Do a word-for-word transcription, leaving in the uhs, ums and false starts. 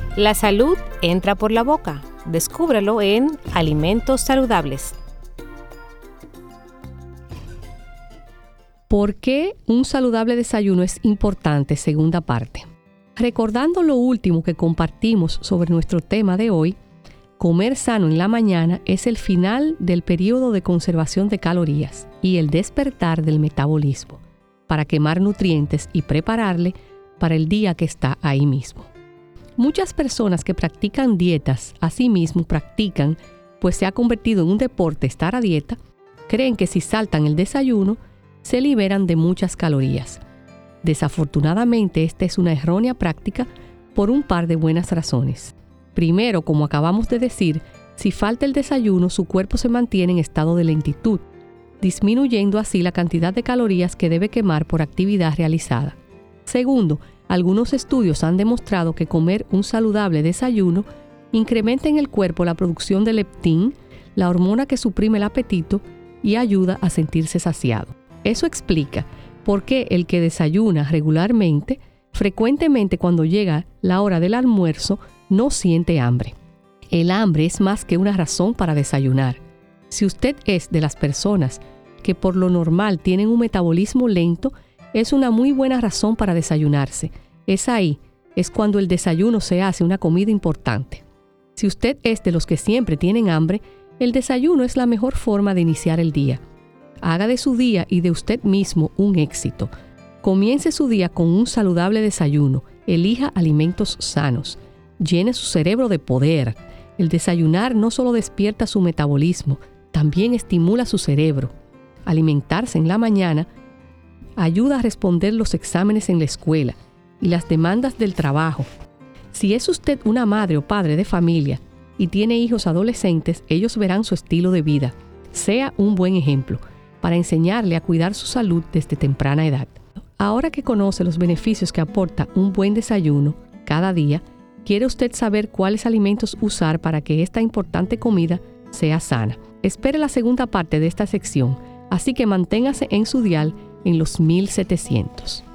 La salud entra por la boca. Descúbrelo en Alimentos Saludables. ¿Por qué un saludable desayuno es importante? Segunda parte. Recordando lo último que compartimos sobre nuestro tema de hoy, comer sano en la mañana es el final del periodo de conservación de calorías y el despertar del metabolismo para quemar nutrientes y prepararle para el día que está ahí mismo. Muchas personas que practican dietas, asimismo practican, pues se ha convertido en un deporte estar a dieta, creen que si saltan el desayuno, se liberan de muchas calorías. Desafortunadamente, esta es una errónea práctica por un par de buenas razones. Primero, como acabamos de decir, si falta el desayuno, su cuerpo se mantiene en estado de lentitud, disminuyendo así la cantidad de calorías que debe quemar por actividad realizada. Segundo, algunos estudios han demostrado que comer un saludable desayuno incrementa en el cuerpo la producción de leptín, la hormona que suprime el apetito y ayuda a sentirse saciado. Eso explica por qué el que desayuna regularmente, frecuentemente cuando llega la hora del almuerzo, no siente hambre. El hambre es más que una razón para desayunar. Si usted es de las personas que por lo normal tienen un metabolismo lento, es una muy buena razón para desayunarse. Es ahí, es cuando el desayuno se hace una comida importante. Si usted es de los que siempre tienen hambre, el desayuno es la mejor forma de iniciar el día. Haga de su día y de usted mismo un éxito. Comience su día con un saludable desayuno. Elija alimentos sanos. Llene su cerebro de poder. El desayunar no solo despierta su metabolismo, también estimula su cerebro. Alimentarse en la mañana ayuda a responder los exámenes en la escuela y las demandas del trabajo. Si es usted una madre o padre de familia y tiene hijos adolescentes, ellos verán su estilo de vida. Sea un buen ejemplo para enseñarle a cuidar su salud desde temprana edad. Ahora que conoce los beneficios que aporta un buen desayuno cada día, ¿quiere usted saber cuáles alimentos usar para que esta importante comida sea sana? Espere la segunda parte de esta sección, así que manténgase en su dial en los mil setecientos.